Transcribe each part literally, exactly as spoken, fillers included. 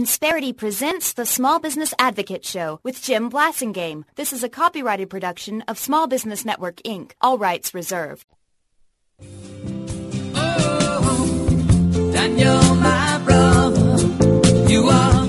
Insperity presents the Small Business Advocate Show with Jim Blasingame. This is a copyrighted production of Small Business Network, Incorporated. All rights reserved. Oh, Daniel, my brother, you are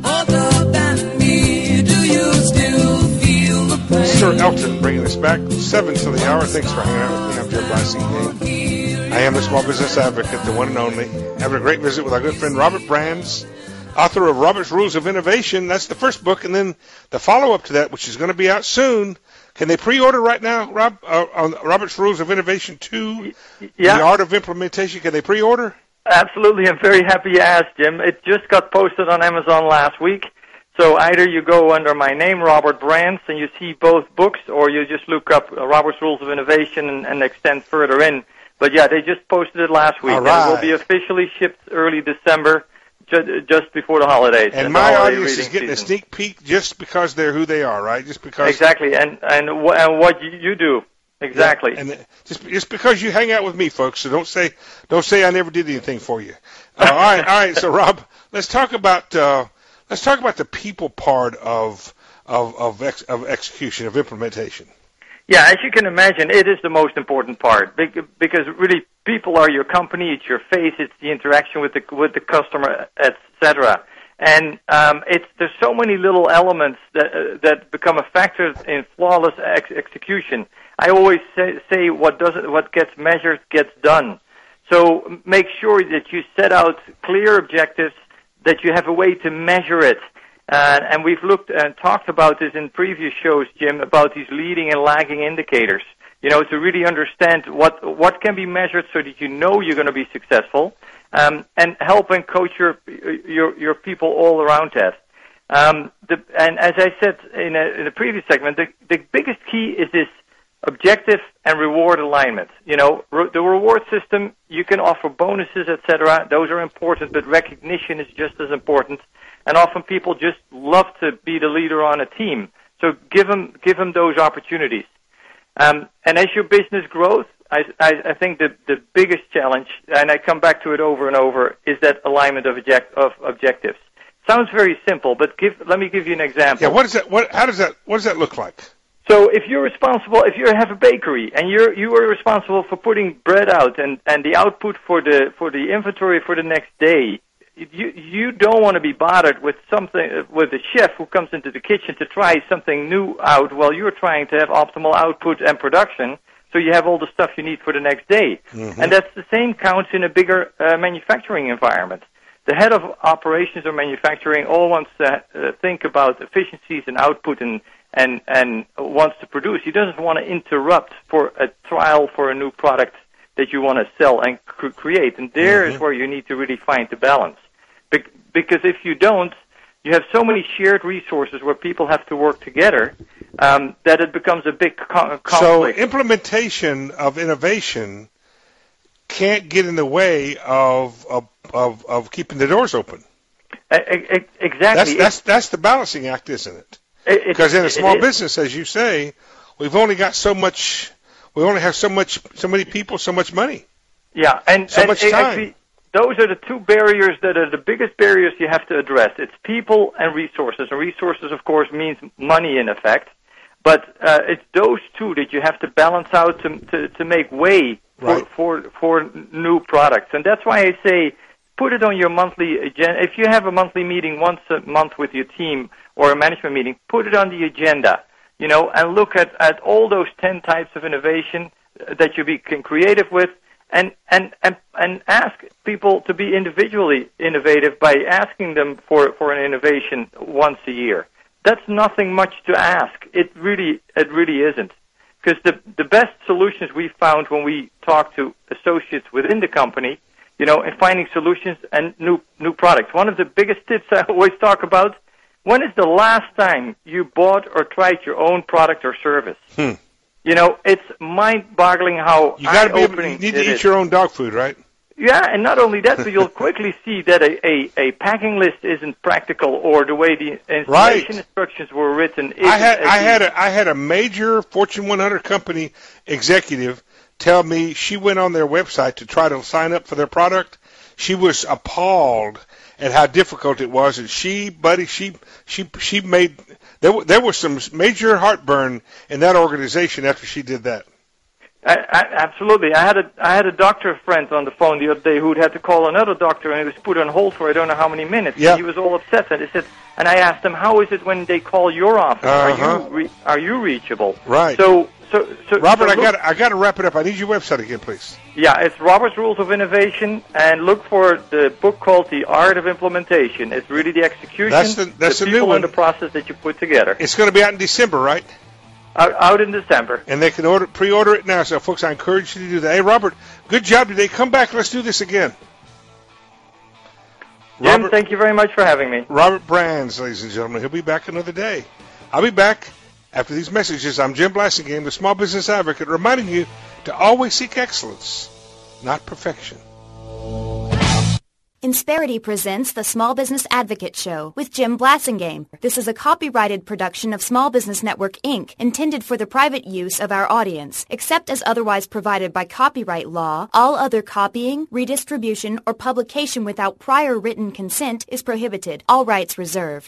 older than me. Do you still feel the pain? Sir Elton bringing us back. Seven to the hour. Thanks for hanging out with me. I'm Jim Blasingame. I am the Small Business Advocate, the one and only. Having a great visit with our good friend Robert Brands, author of Robert's Rules of Innovation. That's the first book, and then the follow-up to that, which is going to be out soon. Can they pre-order right now, Rob, uh, on Robert's Rules of Innovation two, yeah. The Art of Implementation? Can they pre-order? Absolutely. I'm very happy you asked, Jim. It just got posted on Amazon last week. So either you go under my name, Robert Brands, and you see both books, or you just look up uh, Robert's Rules of Innovation and, and extend further in. But, yeah, they just posted it last week. All right. And it will be officially shipped early December, ju- just before the holidays. And the my holiday audience is reading getting season. a sneak peek just because they're who they are, right? Just because. Exactly, and and, w- and what you, you do. Exactly. Yeah, and uh, just just because you hang out with me, folks, so don't say don't say I never did anything for you. Uh, all right, all right. So, Rob, let's talk about uh, let's talk about the people part of of of, ex- of execution, of implementation. Yeah, as you can imagine, it is the most important part because really people are your company, it's your face, it's the interaction with the with the customer, et cetera. And um, it's there's so many little elements that uh, that become a factor in flawless ex- execution. I always say, say what does what gets measured gets done. So make sure that you set out clear objectives, that you have a way to measure it. Uh, and we've looked and talked about this in previous shows, Jim, about these leading and lagging indicators. You know, to really understand what what can be measured so that you know you're going to be successful, um, and help and coach your your your people all around that. Um, the, and as I said in a, in a previous segment, the, the biggest key is this objective and reward alignment. You know, re- the reward system, you can offer bonuses, et cetera. Those are important, but recognition is just as important. And often people just love to be the leader on a team. So give them, give them those opportunities. Um, and as your business grows, I, I, I think the, the biggest challenge, and I come back to it over and over, is that alignment of, object, of objectives. Sounds very simple, but give, let me give you an example. Yeah, what is that? What? How does that? What does that look like? So if you're responsible, if you have a bakery and you're you are responsible for putting bread out and, and the output for the for the inventory for the next day, you you don't want to be bothered with something with the chef who comes into the kitchen to try something new out while you're trying to have optimal output and production, so you have all the stuff you need for the next day. Mm-hmm. And that's the same counts in a bigger uh, manufacturing environment. The head of operations or manufacturing all wants to uh, think about efficiencies and output and and and wants to produce. He doesn't want to interrupt for a trial for a new product that you want to sell and cr- create. And there mm-hmm. is where you need to really find the balance. Be- because if you don't, you have so many shared resources where people have to work together um, that it becomes a big co- conflict. So implementation of innovation can't get in the way of of of, of keeping the doors open. Uh, exactly. That's, that's that's the balancing act, isn't it? Because in a small business, as you say, we've only got so much. We only have so much, so many people, so much money. Yeah, and so and much time. Actually, those are the two barriers that are the biggest barriers you have to address. It's people and resources. And resources, of course, means money in effect. But uh, it's those two that you have to balance out to to, to make way for, right. for for new products. And that's why I say put it on your monthly agenda. If you have a monthly meeting once a month with your team or a management meeting, put it on the agenda, you know, and look at, at all those ten types of innovation that you be can creative with, and, and, and, and ask people to be individually innovative by asking them for, for an innovation once a year. That's nothing much to ask. It really, it really isn't. Because the, the best solutions we found when we talk to associates within the company, you know, in finding solutions and new, new products. One of the biggest tips I always talk about, when is the last time you bought or tried your own product or service? Hmm. You know, it's mind-boggling how you gotta be able, eye-opening you need to it eat is. your own dog food, right? Yeah, and not only that, but you'll quickly see that a, a, a packing list isn't practical, or the way the installation right. instructions were written. I had I the, had a I had a major Fortune one hundred company executive tell me she went on their website to try to sign up for their product. She was appalled at how difficult it was, and she, buddy, she she she made there w- there was some major heartburn in that organization after she did that. I, I, absolutely. I had a I had a doctor friend on the phone the other day who'd had to call another doctor, and he was put on hold for I don't know how many minutes. Yeah. He was all upset, and he said, and I asked him, how is it when they call your office? Uh-huh. Are you re- are you reachable? Right. So so so Robert, so I look, got I got to wrap it up. I need your website again, please. Yeah, it's Robert's Rules of Innovation, and look for the book called The Art of Implementation. It's really the execution, That's the that's the, people new one. and the process that you put together. It's going to be out in December, right? Out, out in December. And they can order pre-order it now. So, folks, I encourage you to do that. Hey, Robert, good job today. Come back. Let's do this again. Jim, Robert, thank you very much for having me. Robert Brands, ladies and gentlemen. He'll be back another day. I'll be back after these messages. I'm Jim Blassingame, the Small Business Advocate, reminding you to always seek excellence, not perfection. Insperity presents the Small Business Advocate Show with Jim Blassingame. This is a copyrighted production of Small Business Network, Incorporated, intended for the private use of our audience. Except as otherwise provided by copyright law, all other copying, redistribution, or publication without prior written consent is prohibited. All rights reserved.